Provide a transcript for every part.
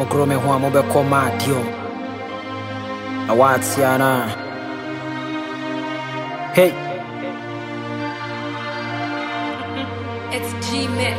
Mogro me ho amobe koma dio. Awatiana. Hey. It's G-Mix.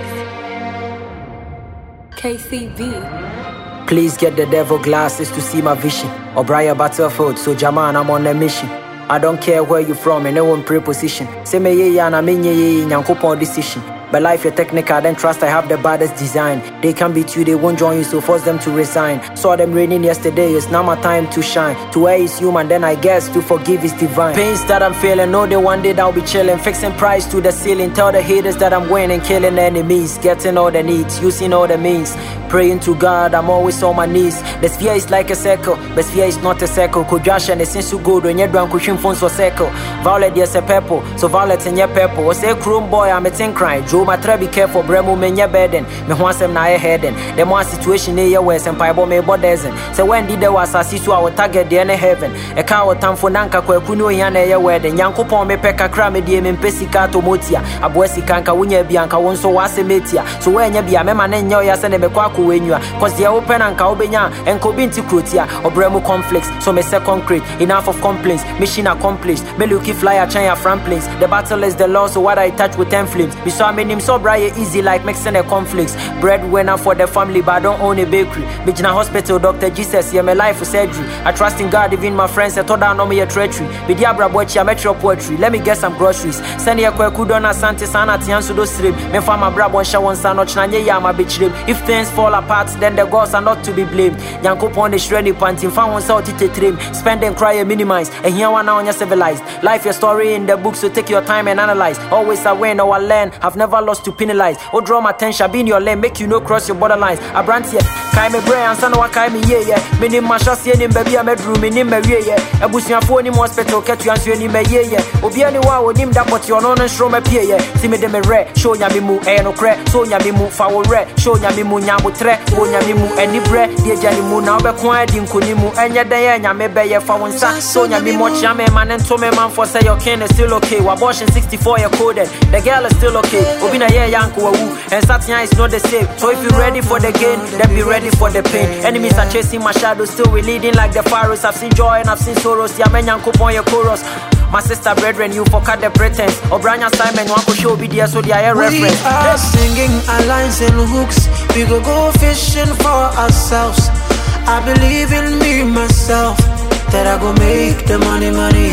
KCB. Please get the devil glasses to see my vision. O'Brien Battlefield, so Jaman, I'm on a mission. I don't care where you from and no one preposition. Say me ye and I mean ye nyankopon decision. But life you're technical, then trust I have the baddest design. They can beat you, they won't join you, so force them to resign. Saw them raining yesterday, it's now my time to shine. To err is human, then I guess to forgive is divine. Pains that I'm feeling, know they one day I'll be chilling. Fixing price to the ceiling, tell the haters that I'm winning. Killing enemies, getting all the needs, using all the means. Praying to God, I'm always on my knees. The sphere is like a circle, but sphere is not a circle. Kojash and the sense to go, when you're drunk, pushing phones for circle. Violet, yes, a purple, so violet and your purple. Was a chrome boy, I'm a tin crying. My try be careful, Bremo men ya burden. Me want them na heading. The more situation near west and Pibo me bodezen. So when did there was a situ our target the any heaven. A cow time for Nanka Kuno Yana ya wedding. Yanko pon me peka crame diem in Pesica to Motia. A boessy canka winya bianca won so was a metia. So when you be a man and your send me kwaku when you are. Cause they are open and Kaobenya and Kobinti Krutia or Bremo conflicts. So me say concrete, enough of complaints. Mission accomplished. Me looky flyer China from planes. The battle is the law, so what I touch with 10 flames. We saw me so bright easy like mixing the conflicts. Breadwinner for the family, but I don't own a bakery. Bijina hospital, Dr. Jesus, yeah, my life for surgery. I trust in God, even my friends, I told I know me a treachery. Bidiabra bochi, I met your poetry. Let me get some groceries. Send your kwekudona Sante Sana Tiansu do stream. Me for my brabon shawon sano chnanye yama bitchrim. If things fall apart, then the gods are not to be blamed. Yanko pon the shreddy panting, found one salt it trim. Spend and cry and minimize. And here one now on your civilized. Life your story in the book, so take your time and analyze. Always I win or I learn. I've never lost to penalize. Or draw my attention, be in your lane, make you no cross your borderlines. I brand here, Kai me brain, and son of Kai me yeah. Meaning my shots in baby, I'm a bedroom in my yeah. A bush your phone in hospital, catch you answer in my yeah. Obiani wa with him that what you're on and show my peer yeah. See me them a red, show yamimu, and no crack, so yamimu, foul red, show yamimu, yamu tre, go yamimu, and the bread, dear Janimu, now be quiet in Kunimu, and your day, and yame be your found son, so yamimu, yame man, and to me man for say your kin is still okay. Abortion 64 year coded, the girl is still okay. Obina yeah, Yanko. And Satya is not the same. So if you're ready for the gain, then be ready for the pain. Enemies are chasing my shadow, still we leading like the pharaohs. I've seen joy and I've seen sorrows. Yamenyan kupon your chorus. My sister brethren, you forgot the pretense. O'Brien Simon, one could show BDS, so they are reference. We are singing our lines and hooks. We go fishing for ourselves. I believe in me myself, that I go make the money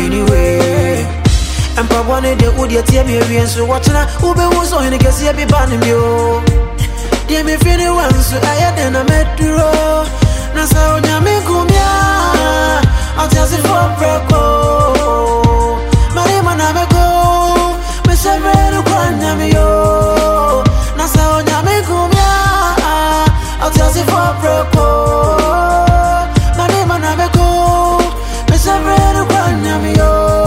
anyway. And probably they would yet hear me and so watching a Ube was on in the case be banning you. Dear me feeling once so I had then I met you. Nasa Yami Gumia, I'll just it for Preco. Marima Navego, Miss Everett Quanamio. Nasa Yami Gumia, I'll just it for Preco. Marima Navego, Miss Everett Quanamio.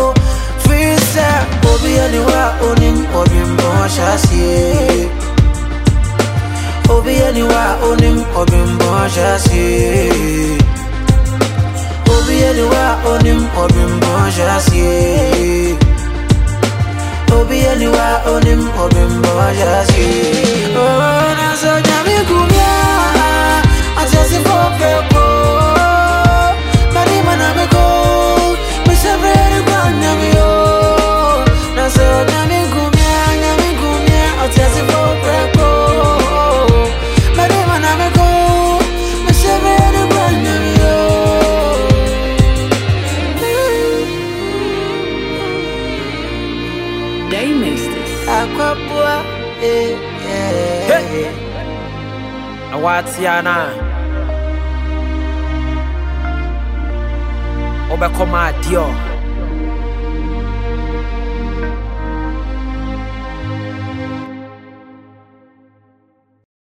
Obi anywhere owning Obimbo Shasi. Obi anywhere owning Obimbo Shasi. Obi anywhere owning Obimbo Shasi. Obi anywhere owning Obimbo Shasi. Oh, Nasa Yami Gumia, I just see for people. Marima Navego, Miss Everett Quanamio. So Nami Gumia, I'll tell you for Preco. Madame Namigo, Miss Everett Quanamio. They missed this. Aquapua, Hey, Awatiana. Obekoma dio.